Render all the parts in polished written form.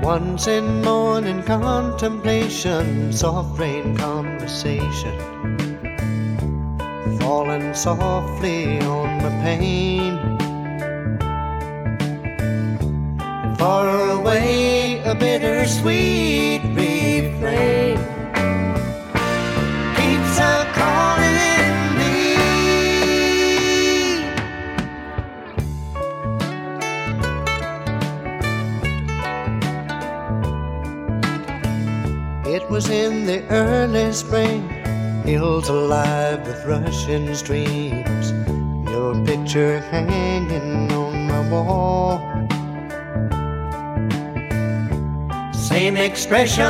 Once in morning contemplation, soft rain conversation, falling softly on my pain. And far away a bittersweet refrain keeps a calling me. It was in the early spring, hills alive with rushing streams, your picture hanging on my wall. Same expression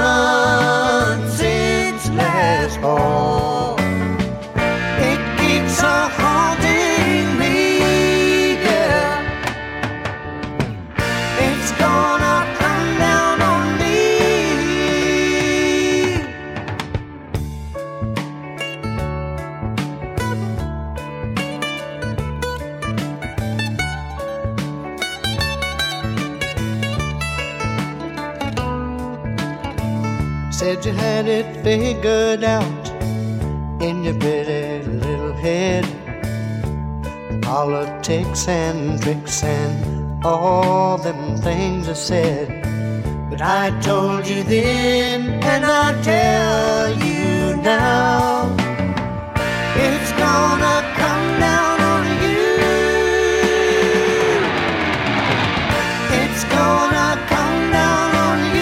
since last fall. It keeps on haunting me, yeah. It's gonna come down on me. Said you had it figured out in your pretty little head, politics and tricks and all them things I said. But I told you then, and I tell you now, it's gonna come down on you. It's gonna come down on you.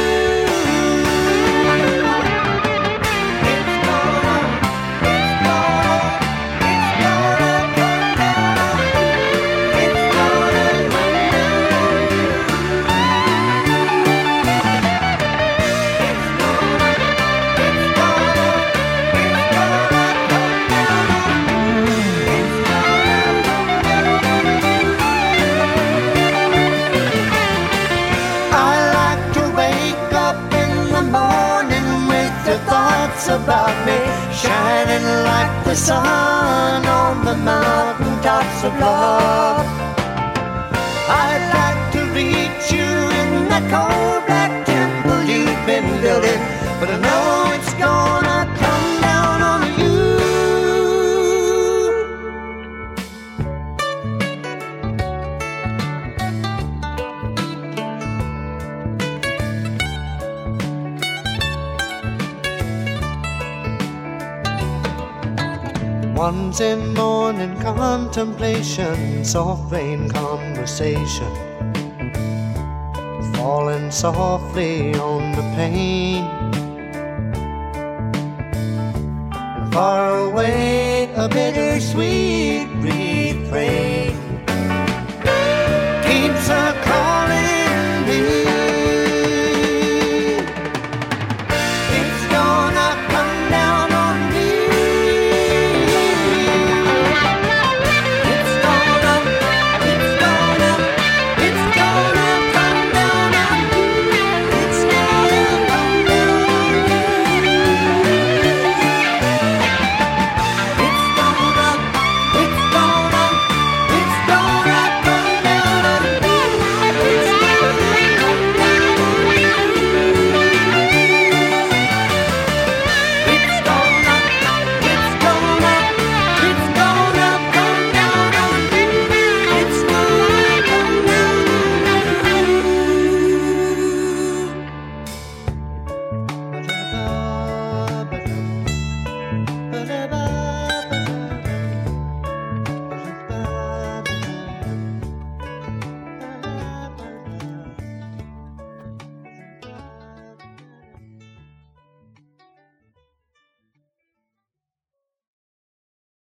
About me, shining like the sun on the mountaintops of love. I'd like to reach you in that cold black temple you've been building, but I know it's gonna come down on you. Once in morning contemplation, soft rain conversation, falling softly on the pane. And far away a bittersweet refrain